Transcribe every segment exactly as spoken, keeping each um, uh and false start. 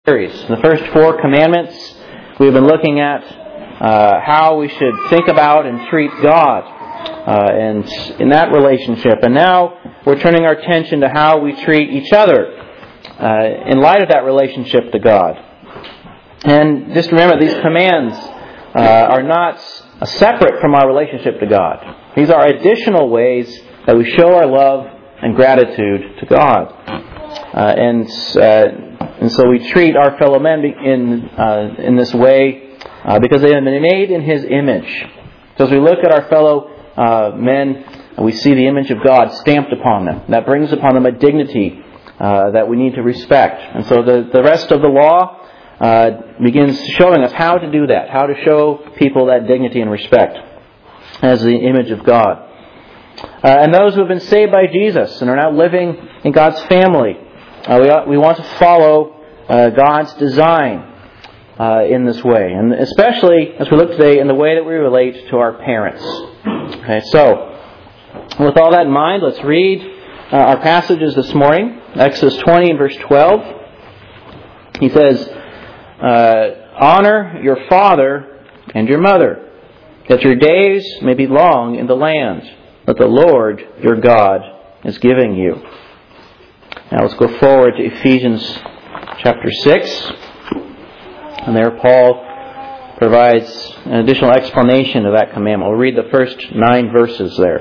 series. In the first four commandments, we've been looking at uh, how we should think about and treat God uh, and in that relationship. And now we're turning our attention to how we treat each other uh, in light of that relationship to God. And just remember, these commands uh, are not separate from our relationship to God. These are additional ways that we show our love and gratitude to God. Uh, and uh, and so we treat our fellow men in uh, in this way uh, because they have been made in His image. So as we look at our fellow uh, men, we see the image of God stamped upon them. That brings upon them a dignity uh, that we need to respect. And so the, the rest of the law uh, begins showing us how to do that, how to show people that dignity and respect as the image of God. Uh, and those who have been saved by Jesus and are now living in God's family, uh, we, we want to follow uh, God's design uh, in this way. And especially, as we look today, in the way that we relate to our parents. Okay, so, with all that in mind, let's read uh, our passages this morning. Exodus twenty and verse twelve. He says, uh, honor your father and your mother, that your days may be long in the land that the Lord your God is giving you. Now let's go forward to Ephesians chapter six. And there Paul provides an additional explanation of that commandment. We'll read the first nine verses there.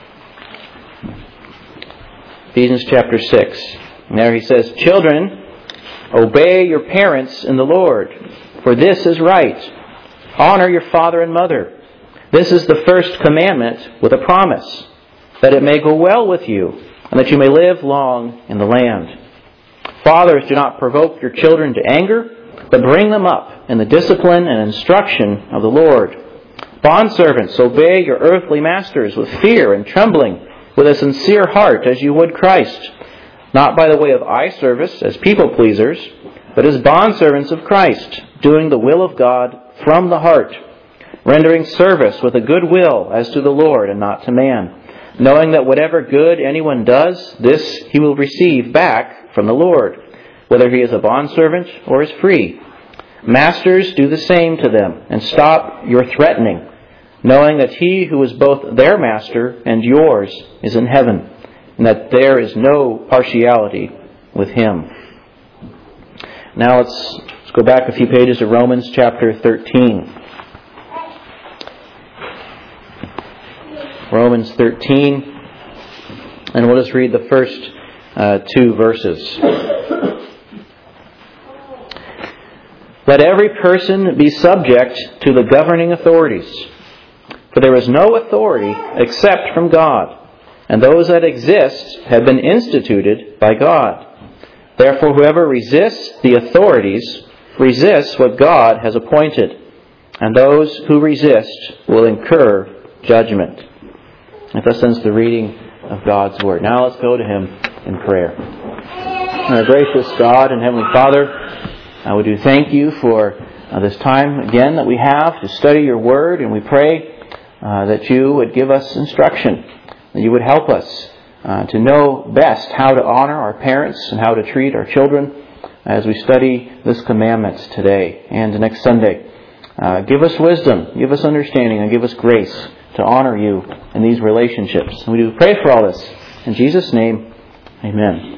Ephesians chapter six. And there he says, children, obey your parents in the Lord, for this is right. Honor your father and mother. This is the first commandment with a promise, that it may go well with you, and that you may live long in the land. Fathers, do not provoke your children to anger, but bring them up in the discipline and instruction of the Lord. Bondservants, obey your earthly masters with fear and trembling, with a sincere heart, as you would Christ, not by the way of eye service as people pleasers, but as bondservants of Christ, doing the will of God from the heart, rendering service with a good will as to the Lord and not to man, knowing that whatever good anyone does, this he will receive back from the Lord, whether he is a bondservant or is free. Masters, do the same to them, and stop your threatening, knowing that he who is both their master and yours is in heaven, and that there is no partiality with him. Now let's, let's go back a few pages to Romans chapter thirteen. Romans thirteen, and we'll just read the first uh, two verses. Let every person be subject to the governing authorities, for there is no authority except from God, and those that exist have been instituted by God. Therefore, whoever resists the authorities resists what God has appointed, and those who resist will incur judgment. And thus ends the reading of God's Word. Now let's go to Him in prayer. Our gracious God and Heavenly Father, uh, we do thank You for uh, this time again that we have to study Your Word, and we pray uh, that You would give us instruction, that You would help us uh, to know best how to honor our parents and how to treat our children as we study this commandment today and next Sunday. Uh, give us wisdom, give us understanding, and give us grace to honor You in these relationships. And we do pray for all this. In Jesus' name, amen.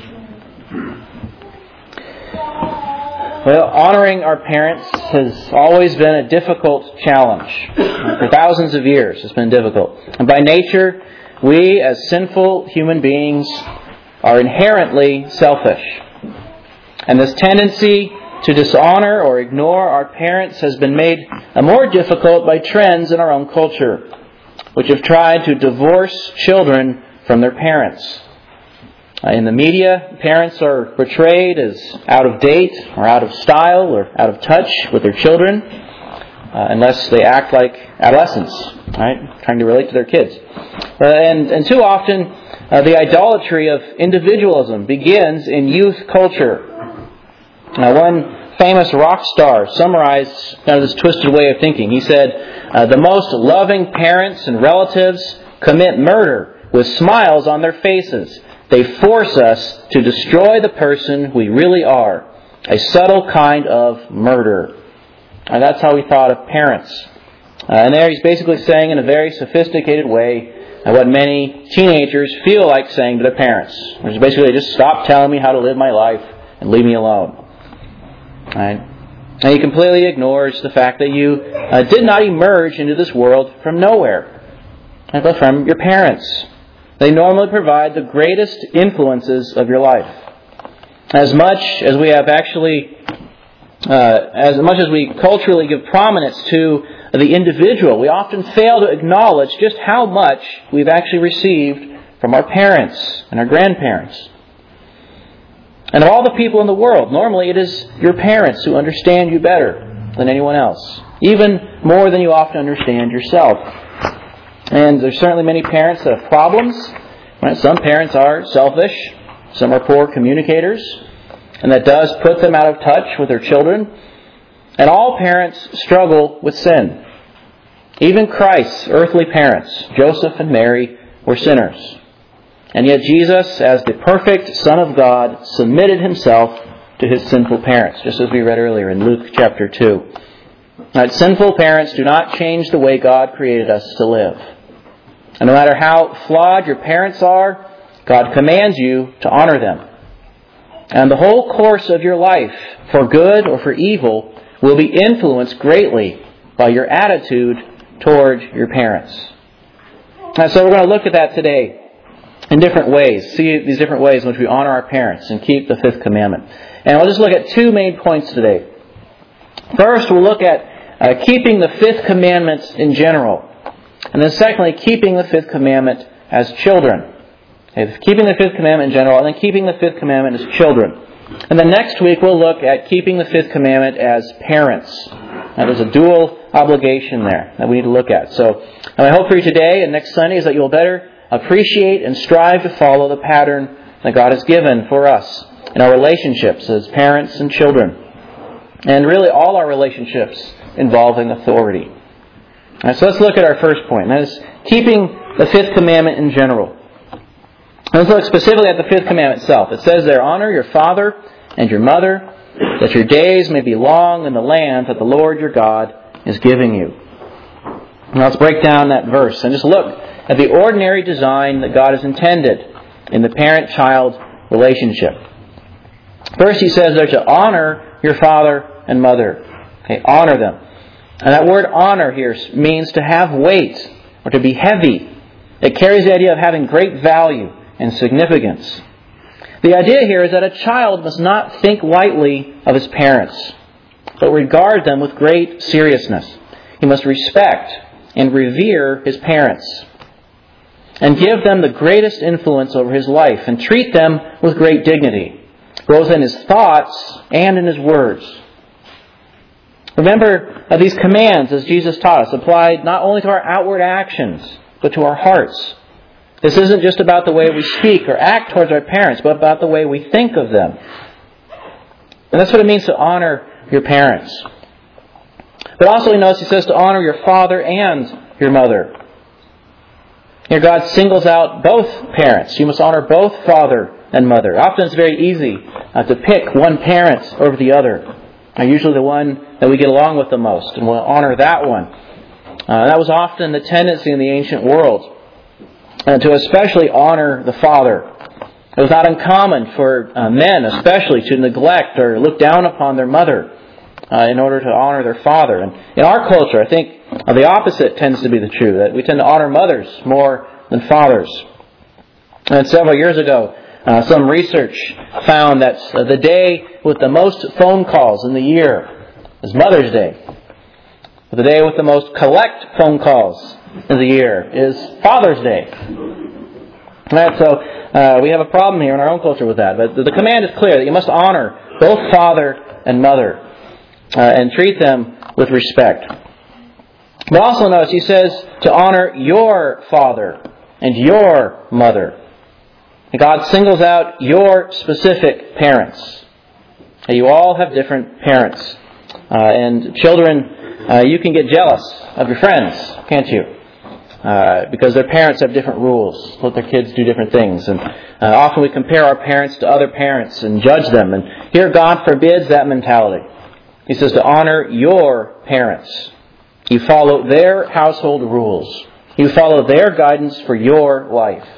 Well, honoring our parents has always been a difficult challenge. For thousands of years, it's been difficult. And by nature, we as sinful human beings are inherently selfish. And this tendency to dishonor or ignore our parents has been made more difficult by trends in our own culture, which have tried to divorce children from their parents. In the media, parents are portrayed as out of date or out of style or out of touch with their children, uh, unless they act like adolescents, right? Trying to relate to their kids. Uh, and, and too often, uh, the idolatry of individualism begins in youth culture. Now, one famous rock star summarized kind of this twisted way of thinking. He said, uh, the most loving parents and relatives commit murder with smiles on their faces. They force us to destroy the person we really are. a subtle kind of murder. And that's how he thought of parents. Uh, and there he's basically saying in a very sophisticated way uh, what many teenagers feel like saying to their parents. Which is basically, just stop telling me how to live my life and leave me alone. Right? And he completely ignores the fact that you uh, did not emerge into this world from nowhere, but from your parents. They normally provide the greatest influences of your life. As much as we have actually, uh, as much as we culturally give prominence to the individual, we often fail to acknowledge just how much we've actually received from our parents and our grandparents. And of all the people in the world, normally it is your parents who understand you better than anyone else, even more than you often understand yourself. And there's certainly many parents that have problems. Right? Some parents are selfish. Some are poor communicators. And that does put them out of touch with their children. And all parents struggle with sin. Even Christ's earthly parents, Joseph and Mary, were sinners. And yet Jesus, as the perfect Son of God, submitted himself to his sinful parents, just as we read earlier in Luke chapter two. Now, sinful parents do not change the way God created us to live. And no matter how flawed your parents are, God commands you to honor them. And the whole course of your life, for good or for evil, will be influenced greatly by your attitude toward your parents. And so we're going to look at that today in different ways. See these different ways in which we honor our parents and keep the fifth commandment. And we'll just look at two main points today. First, we'll look at uh, keeping the fifth commandment in general. And then secondly, keeping the fifth commandment as children. Okay, keeping the fifth commandment in general, and then keeping the fifth commandment as children. And then next week we'll look at keeping the fifth commandment as parents. Now there's a dual obligation there that we need to look at. So my hope for you today and next Sunday is that you'll better appreciate and strive to follow the pattern that God has given for us in our relationships as parents and children. And really all our relationships involving authority. Right, so let's look at our first point. That is keeping the fifth commandment in general. Let's look specifically at the fifth commandment itself. It says there, honor your father and your mother, that your days may be long in the land that the Lord your God is giving you. Now let's break down that verse and just look at the ordinary design that God has intended in the parent-child relationship. First he says there to honor your father and mother. Okay, honor them. And that word honor here means to have weight or to be heavy. It carries the idea of having great value and significance. The idea here is that a child must not think lightly of his parents, but regard them with great seriousness. He must respect and revere his parents and give them the greatest influence over his life and treat them with great dignity, both in his thoughts and in his words. Remember, uh, these commands, as Jesus taught us, applied not only to our outward actions, but to our hearts. This isn't just about the way we speak or act towards our parents, but about the way we think of them. And that's what it means to honor your parents. But also, he notice he says to honor your father and your mother. Here, God singles out both parents. You must honor both father and mother. Often it's very easy uh, to pick one parent over the other. Uh, usually the one that we get along with the most, and we'll honor that one. Uh, that was often the tendency in the ancient world, uh, to especially honor the father. It was not uncommon for uh, men especially to neglect or look down upon their mother uh, in order to honor their father. And in our culture, I think uh, the opposite tends to be the truth, that we tend to honor mothers more than fathers. And several years ago, uh, some research found that uh, the day with the most phone calls in the year is Mother's Day. The day with the most collect phone calls in the year is Father's Day. Right, so uh, we have a problem here in our own culture with that. But the command is clear that you must honor both father and mother uh, and treat them with respect. But also notice he says to honor your father and your mother. God singles out your specific parents. You all have different parents. Uh, and children, uh, you can get jealous of your friends, can't you? uh, because their parents have different rules, let their kids do different things. And uh, often we compare our parents to other parents and judge them. And here God forbids that mentality. He says to honor your parents. You follow their household rules. You follow their guidance for your life.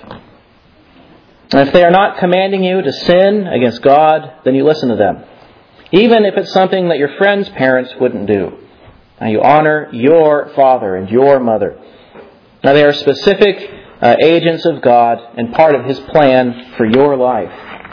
And if they are not commanding you to sin against God, then you listen to them. Even if it's something that your friend's parents wouldn't do. Now you honor your father and your mother. Now they are specific uh, agents of God and part of His plan for your life.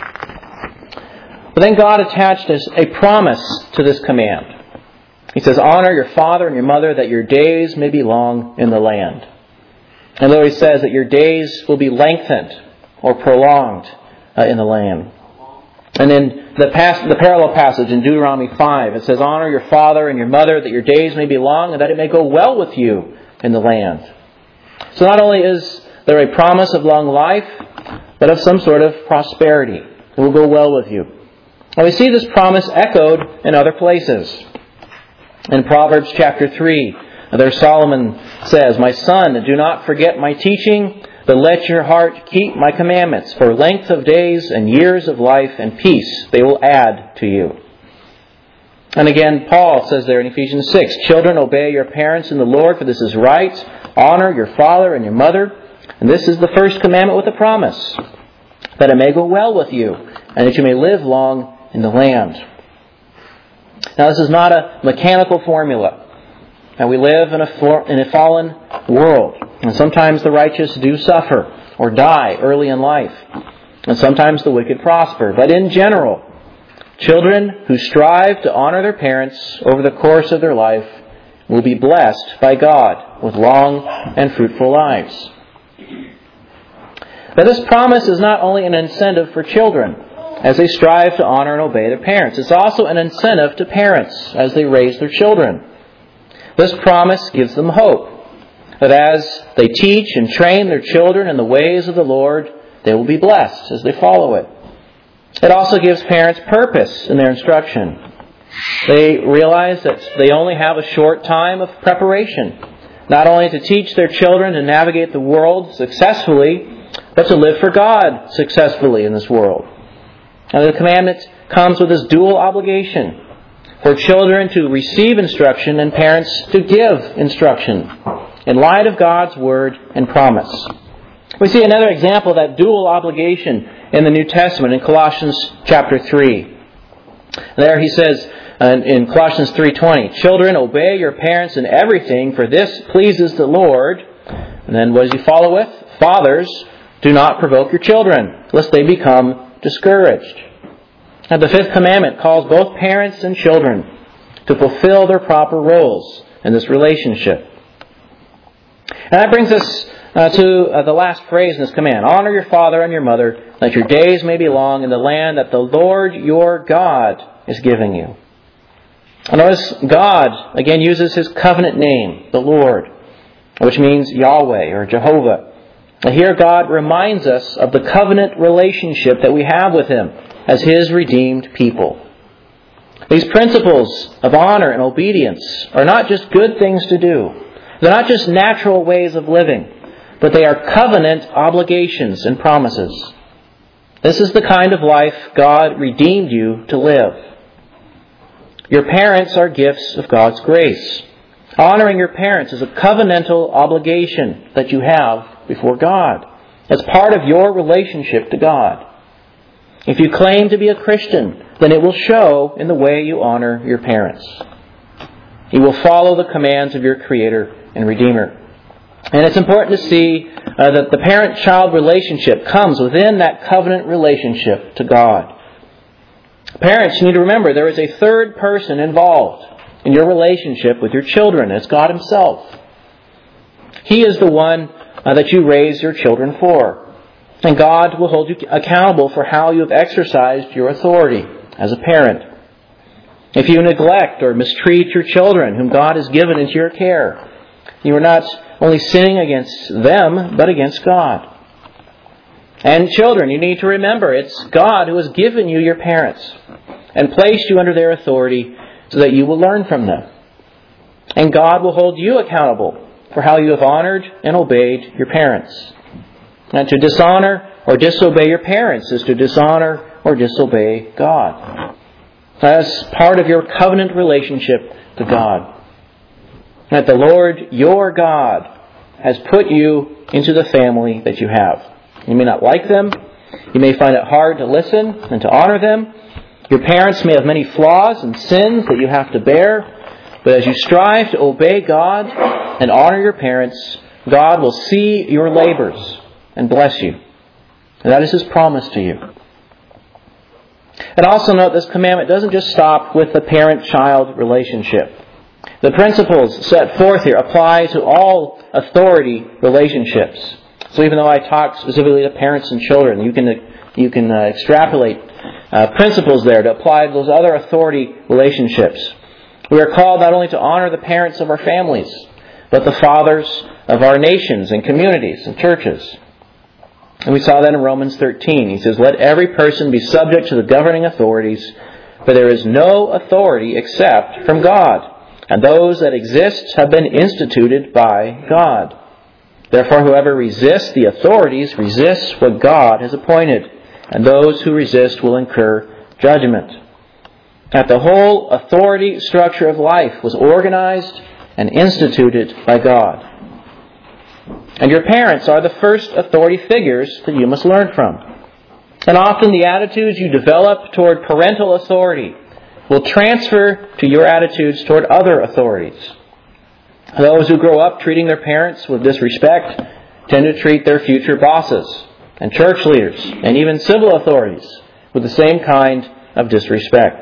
But then God attached a promise to this command. He says, honor your father and your mother that your days may be long in the land. And though He says that your days will be lengthened or prolonged uh, in the land. And in the, pas- the parallel passage in Deuteronomy five, it says, honor your father and your mother that your days may be long and that it may go well with you in the land. So not only is there a promise of long life, but of some sort of prosperity. It will go well with you. And we see this promise echoed in other places. In Proverbs chapter three, there Solomon says, my son, do not forget my teaching, but let your heart keep my commandments. For length of days and years of life and peace they will add to you. And again, Paul says there in Ephesians six, children, obey your parents in the Lord, for this is right. Honor your father and your mother. And this is the first commandment with a promise, that it may go well with you, and that you may live long in the land. Now, this is not a mechanical formula. Now, we live in a, for, in a fallen world, and sometimes the righteous do suffer or die early in life, and sometimes the wicked prosper. But in general, children who strive to honor their parents over the course of their life will be blessed by God with long and fruitful lives. But this promise is not only an incentive for children as they strive to honor and obey their parents. It's also an incentive to parents as they raise their children. This promise gives them hope that as they teach and train their children in the ways of the Lord, they will be blessed as they follow it. It also gives parents purpose in their instruction. They realize that they only have a short time of preparation, not only to teach their children to navigate the world successfully, but to live for God successfully in this world. And the commandment comes with this dual obligation for children to receive instruction and parents to give instruction in light of God's word and promise. We see another example of that dual obligation in the New Testament in Colossians chapter three. There he says uh, in Colossians three twenty, children, obey your parents in everything, for this pleases the Lord. And then what does he follow with? Fathers, do not provoke your children, lest they become discouraged. And the fifth commandment calls both parents and children to fulfill their proper roles in this relationship. And that brings us uh, to uh, the last phrase in this command. Honor your father and your mother, that your days may be long in the land that the Lord your God is giving you. And notice God, again, uses His covenant name, the Lord, which means Yahweh or Jehovah. And here God reminds us of the covenant relationship that we have with Him as His redeemed people. These principles of honor and obedience are not just good things to do. They're not just natural ways of living, but they are covenant obligations and promises. This is the kind of life God redeemed you to live. Your parents are gifts of God's grace. Honoring your parents is a covenantal obligation that you have before God. It's part of your relationship to God. If you claim to be a Christian, then it will show in the way you honor your parents. You will follow the commands of your Creator and Redeemer. And it's important to see uh, that the parent-child relationship comes within that covenant relationship to God. Parents, you need to remember there is a third person involved in your relationship with your children. It's God Himself. He is the one uh, that you raise your children for. And God will hold you accountable for how you have exercised your authority as a parent. If you neglect or mistreat your children whom God has given into your care, you are not only sinning against them, but against God. And children, you need to remember, it's God who has given you your parents and placed you under their authority so that you will learn from them. And God will hold you accountable for how you have honored and obeyed your parents. And to dishonor or disobey your parents is to dishonor or disobey God. That's part of your covenant relationship to God. That the Lord, your God, has put you into the family that you have. You may not like them. You may find it hard to listen and to honor them. Your parents may have many flaws and sins that you have to bear. But as you strive to obey God and honor your parents, God will see your labors and bless you. And that is His promise to you. And also note this commandment doesn't just stop with the parent-child relationship. The principles set forth here apply to all authority relationships. So even though I talk specifically to parents and children, you can you can uh, extrapolate uh, principles there to apply to those other authority relationships. We are called not only to honor the parents of our families, but the fathers of our nations and communities and churches. And we saw that in Romans thirteen. He says, "Let every person be subject to the governing authorities, for there is no authority except from God, and those that exist have been instituted by God. Therefore, whoever resists the authorities resists what God has appointed, and those who resist will incur judgment." That the whole authority structure of life was organized and instituted by God. And your parents are the first authority figures that you must learn from. And often the attitudes you develop toward parental authority will transfer to your attitudes toward other authorities. Those who grow up treating their parents with disrespect tend to treat their future bosses and church leaders and even civil authorities with the same kind of disrespect.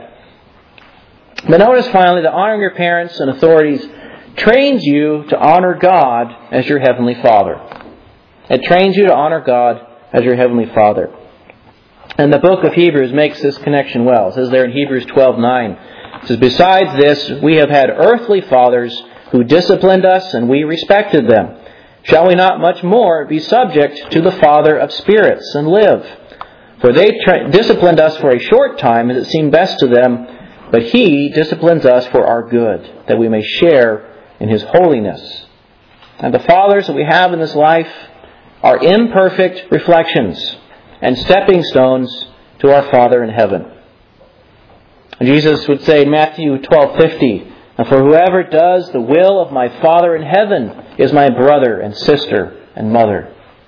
But notice finally that honoring your parents and authorities trains you to honor God as your Heavenly Father. It trains you to honor God as your Heavenly Father. And the book of Hebrews makes this connection well. It says there in Hebrews twelve nine, it says, "Besides this, we have had earthly fathers who disciplined us, and we respected them. Shall we not much more be subject to the Father of spirits and live? For they tra- disciplined us for a short time as it seemed best to them, but He disciplines us for our good, that we may share in His holiness." And the fathers that we have in this life are imperfect reflections and stepping stones to our Father in heaven. And Jesus would say in Matthew twelve fifty, "And for whoever does the will of my Father in heaven is my brother and sister and mother."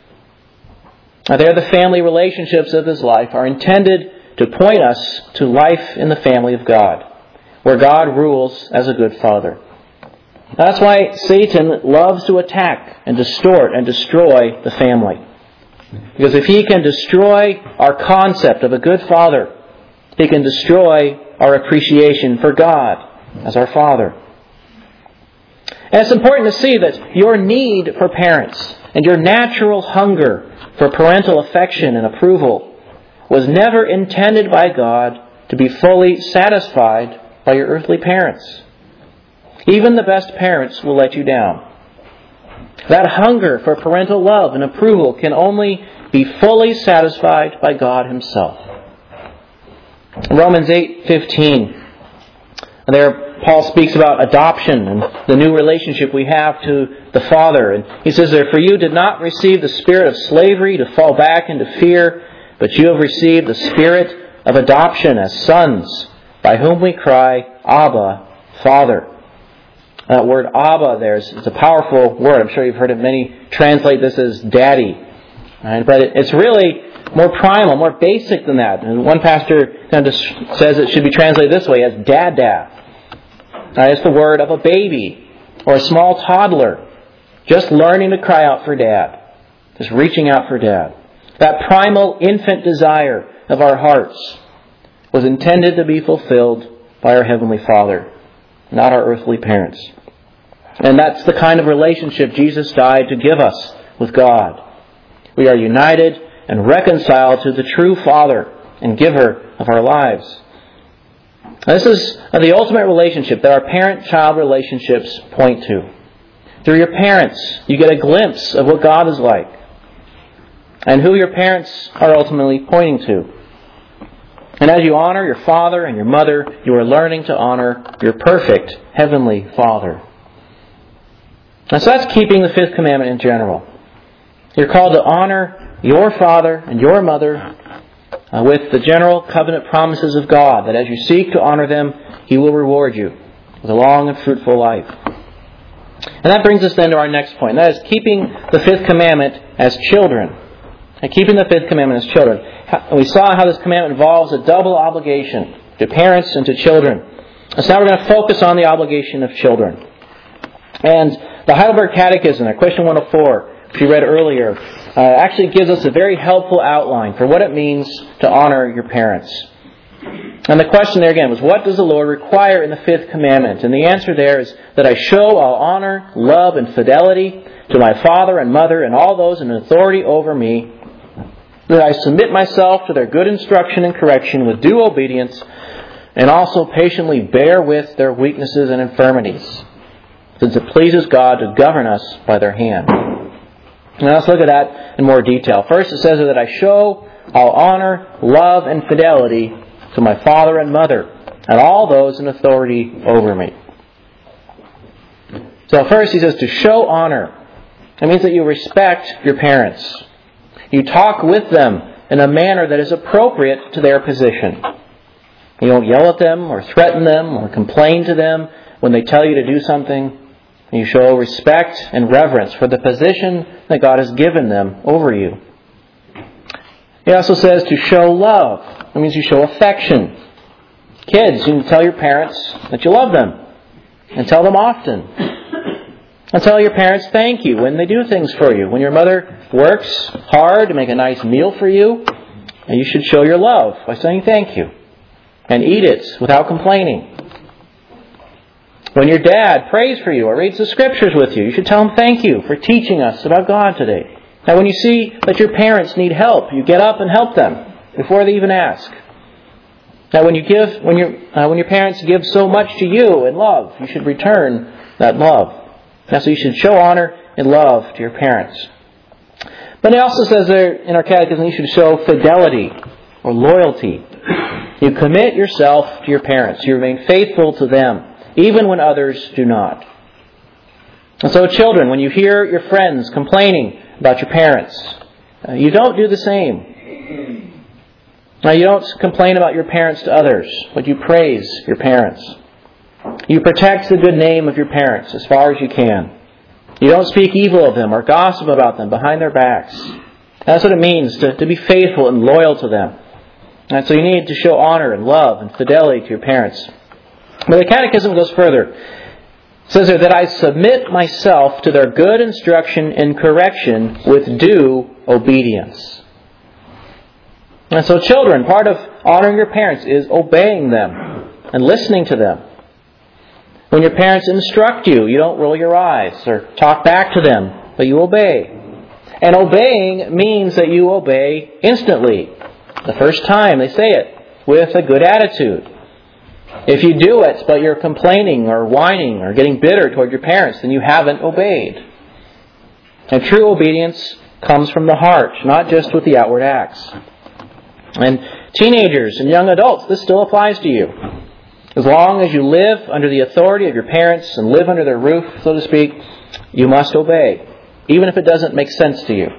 Now, there the family relationships of this life are intended to point us to life in the family of God, where God rules as a good Father. That's why Satan loves to attack and distort and destroy the family. Because if he can destroy our concept of a good Father, he can destroy our appreciation for God as our Father. And it's important to see that your need for parents and your natural hunger for parental affection and approval was never intended by God to be fully satisfied by your earthly parents. Even the best parents will let you down. That hunger for parental love and approval can only be fully satisfied by God Himself. Romans eight fifteen. There Paul speaks about adoption and the new relationship we have to the Father. And he says there, "For you did not receive the spirit of slavery to fall back into fear, but you have received the spirit of adoption as sons, by whom we cry, Abba, Father." That word Abba there is it's a powerful word. I'm sure you've heard it. Many translate this as daddy. Right? But it, it's really more primal, more basic than that. And one pastor kind of says it should be translated this way, as dada. Right? It's the word of a baby or a small toddler just learning to cry out for Dad. Just reaching out for Dad. That primal infant desire of our hearts was intended to be fulfilled by our Heavenly Father, not our earthly parents. And that's the kind of relationship Jesus died to give us with God. We are united and reconciled to the true Father and Giver of our lives. This is the ultimate relationship that our parent-child relationships point to. Through your parents, you get a glimpse of what God is like and who your parents are ultimately pointing to. And as you honor your father and your mother, you are learning to honor your perfect Heavenly Father. And so that's keeping the fifth commandment in general. You're called to honor your father and your mother uh, with the general covenant promises of God, that as you seek to honor them, He will reward you with a long and fruitful life. And that brings us then to our next point. That is keeping the fifth commandment as children. And keeping the fifth commandment as children. We saw how this commandment involves a double obligation to parents and to children. And so now we're going to focus on the obligation of children. And the Heidelberg Catechism, question one oh four, which we read earlier, uh, actually gives us a very helpful outline for what it means to honor your parents. And the question there again was, what does the Lord require in the fifth commandment? And the answer there is that I show all honor, love, and fidelity to my father and mother and all those in authority over me, that I submit myself to their good instruction and correction with due obedience, and also patiently bear with their weaknesses and infirmities, since it pleases God to govern us by their hand. Now let's look at that in more detail. First it says that I show all honor, love, and fidelity to my father and mother, and all those in authority over me. So first he says to show honor. That means that you respect your parents. You talk with them in a manner that is appropriate to their position. You don't yell at them or threaten them or complain to them when they tell you to do something. You show respect and reverence for the position that God has given them over you. He also says to show love. That means you show affection. Kids, you can tell your parents that you love them. And tell them often. And tell your parents thank you when they do things for you. When your mother works hard to make a nice meal for you, you should show your love by saying thank you. And eat it without complaining. When your dad prays for you or reads the Scriptures with you, you should tell him thank you for teaching us about God today. Now when you see that your parents need help, you get up and help them before they even ask. Now when you give, when your uh, when your parents give so much to you in love, you should return that love. Now so you should show honor and love to your parents. But it also says there in our catechism you should show fidelity or loyalty. You commit yourself to your parents. You remain faithful to them, even when others do not. And so children, when you hear your friends complaining about your parents, uh, you don't do the same. Now you don't complain about your parents to others, but you praise your parents. You protect the good name of your parents as far as you can. You don't speak evil of them or gossip about them behind their backs. That's what it means to, to be faithful and loyal to them. And so you need to show honor and love and fidelity to your parents. But the Catechism goes further. It says there that I submit myself to their good instruction and correction with due obedience. And so children, part of honoring your parents is obeying them and listening to them. When your parents instruct you, you don't roll your eyes or talk back to them, but you obey. And obeying means that you obey instantly, the first time they say it, with a good attitude. If you do it, but you're complaining or whining or getting bitter toward your parents, then you haven't obeyed. And true obedience comes from the heart, not just with the outward acts. And teenagers and young adults, this still applies to you. As long as you live under the authority of your parents and live under their roof, so to speak, you must obey, even if it doesn't make sense to you.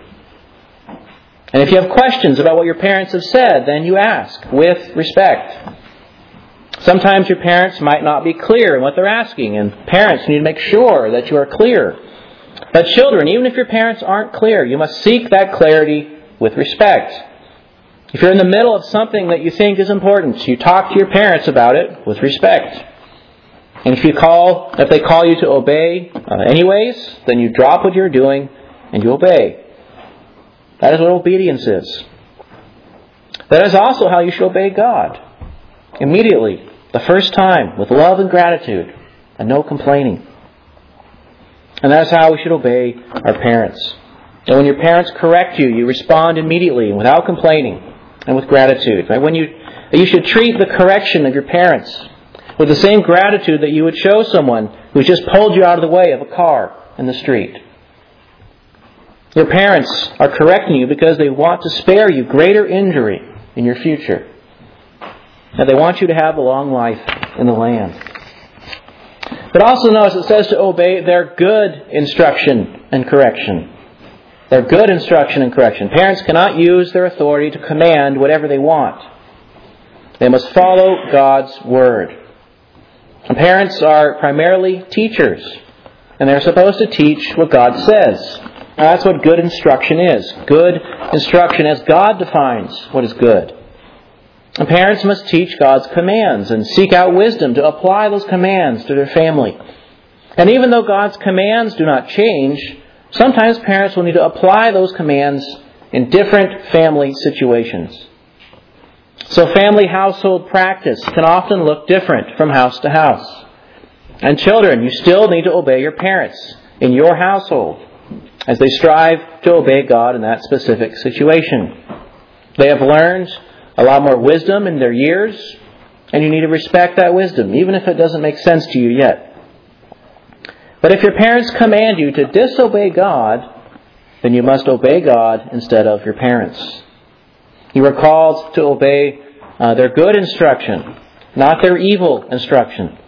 And if you have questions about what your parents have said, then you ask with respect. Sometimes your parents might not be clear in what they're asking, and parents need to make sure that you are clear. But children, even if your parents aren't clear, you must seek that clarity with respect. If you're in the middle of something that you think is important, you talk to your parents about it with respect. And if you call, if they call you to obey uh, anyways, then you drop what you're doing and you obey. That is what obedience is. That is also how you should obey God. Immediately, the first time, with love and gratitude, and no complaining. And that's how we should obey our parents. And when your parents correct you, you respond immediately and without complaining and with gratitude. When you, you should treat the correction of your parents with the same gratitude that you would show someone who's just pulled you out of the way of a car in the street. Your parents are correcting you because they want to spare you greater injury in your future. And they want you to have a long life in the land. But also notice it says to obey their good instruction and correction. Their good instruction and correction. Parents cannot use their authority to command whatever they want. They must follow God's Word. And parents are primarily teachers, and they're supposed to teach what God says. Now, that's what good instruction is. Good instruction as God defines what is good. And parents must teach God's commands and seek out wisdom to apply those commands to their family. And even though God's commands do not change, sometimes parents will need to apply those commands in different family situations. So family household practice can often look different from house to house. And children, you still need to obey your parents in your household as they strive to obey God in that specific situation. They have learned a lot more wisdom in their years, and you need to respect that wisdom, even if it doesn't make sense to you yet. But if your parents command you to disobey God, then you must obey God instead of your parents. You are called to obey uh, their good instruction, not their evil instruction.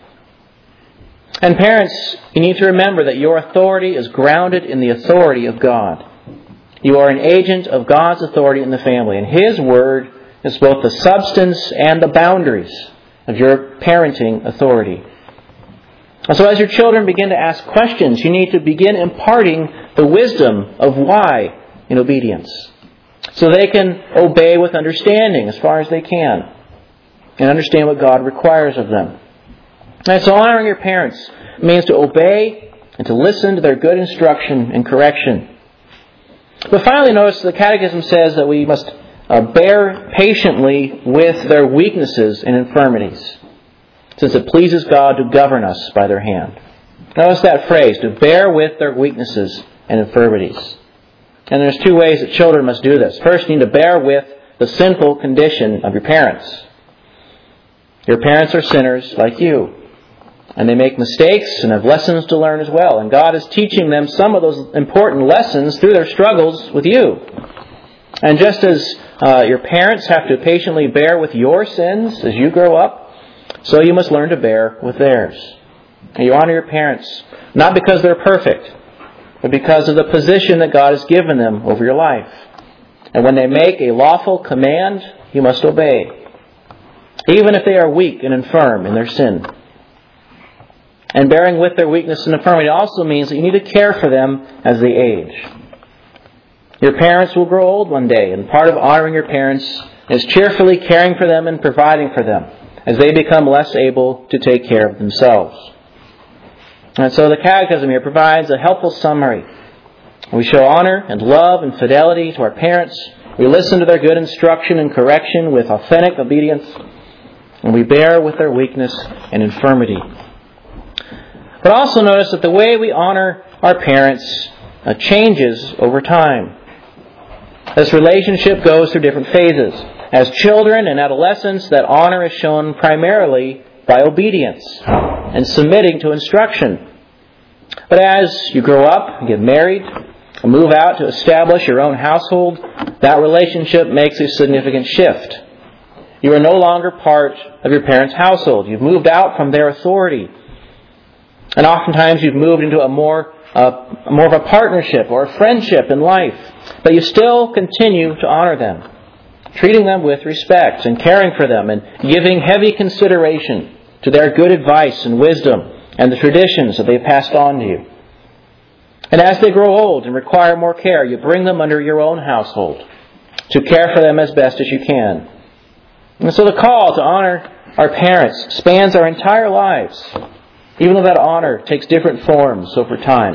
And parents, you need to remember that your authority is grounded in the authority of God. You are an agent of God's authority in the family, and His Word is both the substance and the boundaries of your parenting authority. And so as your children begin to ask questions, you need to begin imparting the wisdom of why in obedience, so they can obey with understanding as far as they can and understand what God requires of them. And so honoring your parents means to obey and to listen to their good instruction and correction. But finally, notice the Catechism says that we must uh, bear patiently with their weaknesses and infirmities, since it pleases God to govern us by their hand. Notice that phrase, to bear with their weaknesses and infirmities. And there's two ways that children must do this. First, you need to bear with the sinful condition of your parents. Your parents are sinners like you, and they make mistakes and have lessons to learn as well. And God is teaching them some of those important lessons through their struggles with you. And just as uh, your parents have to patiently bear with your sins as you grow up, so you must learn to bear with theirs. And you honor your parents, not because they're perfect, but because of the position that God has given them over your life. And when they make a lawful command, you must obey, even if they are weak and infirm in their sin. And bearing with their weakness and infirmity also means that you need to care for them as they age. Your parents will grow old one day, and part of honoring your parents is cheerfully caring for them and providing for them as they become less able to take care of themselves. And so the Catechism here provides a helpful summary. We show honor and love and fidelity to our parents. We listen to their good instruction and correction with authentic obedience. And we bear with their weakness and infirmity. But also notice that the way we honor our parents uh, changes over time. This relationship goes through different phases. As children and adolescents, that honor is shown primarily by obedience and submitting to instruction. But as you grow up, get married, and move out to establish your own household, that relationship makes a significant shift. You are no longer part of your parents' household. You've moved out from their authority. And oftentimes you've moved into a more, uh, more of a partnership or a friendship in life. But you still continue to honor them, treating them with respect and caring for them and giving heavy consideration to their good advice and wisdom and the traditions that they've passed on to you. And as they grow old and require more care, you bring them under your own household to care for them as best as you can. And so the call to honor our parents spans our entire lives, even though that honor takes different forms over time.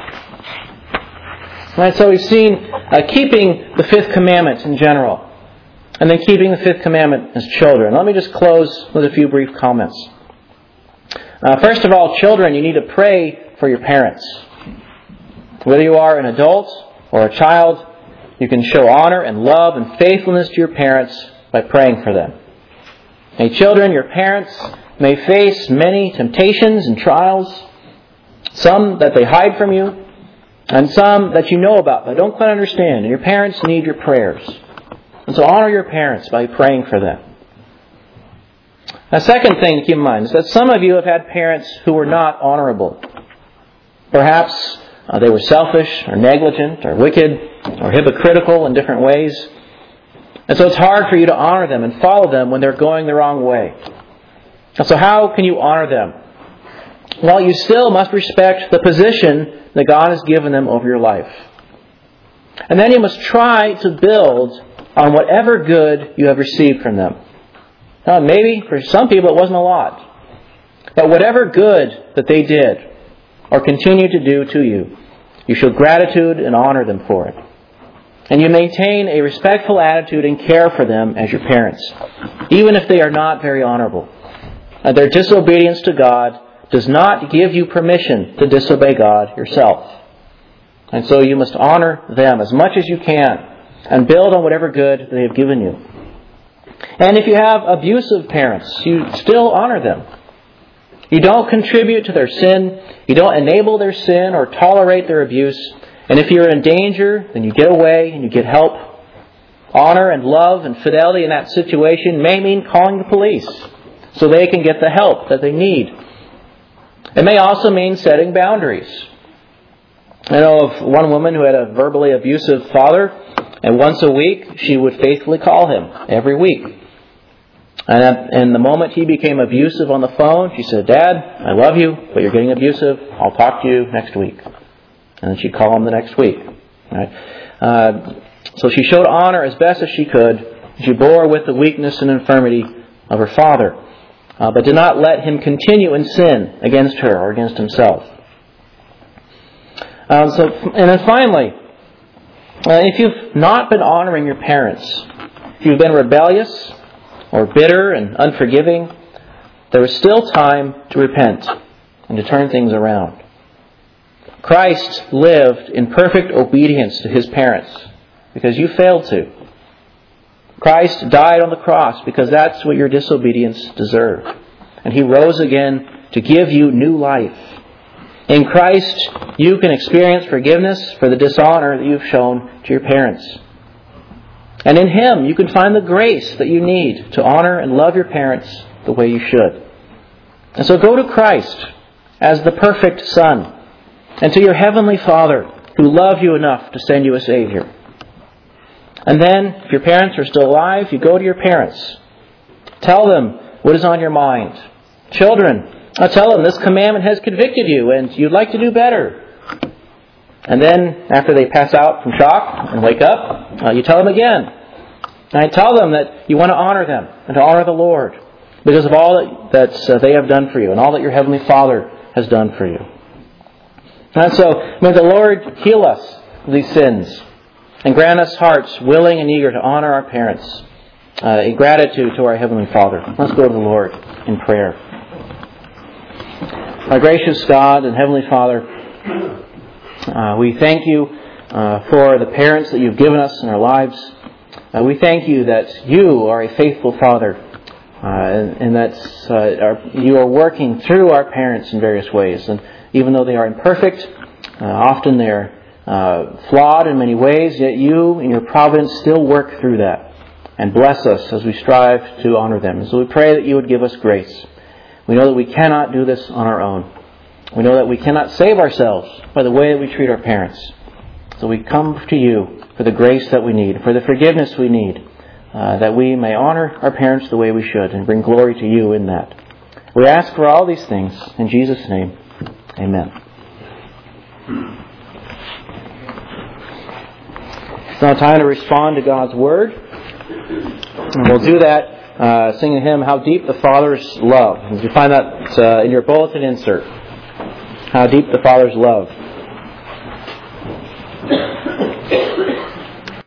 Right, so we've seen uh, keeping the fifth commandment in general, and then keeping the fifth commandment as children. Let me just close with a few brief comments. Uh, first of all, children, you need to pray for your parents. Whether you are an adult or a child, you can show honor and love and faithfulness to your parents by praying for them. Hey, children, your parents may face many temptations and trials, some that they hide from you, and some that you know about but don't quite understand. And your parents need your prayers. And so honor your parents by praying for them. A second thing to keep in mind is that some of you have had parents who were not honorable. Perhaps uh, they were selfish or negligent or wicked or hypocritical in different ways. And so it's hard for you to honor them and follow them when they're going the wrong way. And so how can you honor them? Well, you still must respect the position that God has given them over your life. And then you must try to build on whatever good you have received from them. Now, maybe for some people it wasn't a lot. But whatever good that they did or continue to do to you, you show gratitude and honor them for it. And you maintain a respectful attitude and care for them as your parents, even if they are not very honorable. And their disobedience to God does not give you permission to disobey God yourself. And so you must honor them as much as you can and build on whatever good they have given you. And if you have abusive parents, you still honor them. You don't contribute to their sin. You don't enable their sin or tolerate their abuse. And if you're in danger, then you get away and you get help. Honor and love and fidelity in that situation may mean calling the police so they can get the help that they need. It may also mean setting boundaries. I know of one woman who had a verbally abusive father, and once a week she would faithfully call him every week. And, and the moment he became abusive on the phone, she said, "Dad, I love you, but you're getting abusive. I'll talk to you next week." And then she'd call him the next week. Right? Uh, so she showed honor as best as she could. She bore with the weakness and infirmity of her father, uh, but did not let him continue in sin against her or against himself. Um, so, and then finally, uh, if you've not been honoring your parents, if you've been rebellious or bitter and unforgiving, there is still time to repent and to turn things around. Christ lived in perfect obedience to His parents because you failed to. Christ died on the cross because that's what your disobedience deserved. And He rose again to give you new life. In Christ, you can experience forgiveness for the dishonor that you've shown to your parents. And in Him, you can find the grace that you need to honor and love your parents the way you should. And so go to Christ as the perfect Son, and to your Heavenly Father who loved you enough to send you a Savior. And then, if your parents are still alive, you go to your parents. Tell them what is on your mind. Children, I'll tell them this commandment has convicted you and you'd like to do better. And then, after they pass out from shock and wake up, uh, you tell them again. And I tell them that you want to honor them and to honor the Lord because of all that, that uh, they have done for you and all that your Heavenly Father has done for you. And so, may the Lord heal us of these sins and grant us hearts willing and eager to honor our parents uh, in gratitude to our Heavenly Father. Let's go to the Lord in prayer. Our gracious God and Heavenly Father, uh, we thank you uh, for the parents that you've given us in our lives. Uh, we thank you that you are a faithful Father uh, and, and that uh, our, you are working through our parents in various ways. And even though they are imperfect, uh, often they're uh, flawed in many ways, yet you, in your providence, still work through that and bless us as we strive to honor them. And so we pray that you would give us grace. We know that we cannot do this on our own. We know that we cannot save ourselves by the way that we treat our parents. So we come to you for the grace that we need, for the forgiveness we need, uh, that we may honor our parents the way we should and bring glory to you in that. We ask for all these things in Jesus' name. Amen. It's now time to respond to God's Word. And we'll do that uh, singing the hymn, How Deep the Father's Love. And you find that uh, in your bulletin insert. How Deep the Father's Love.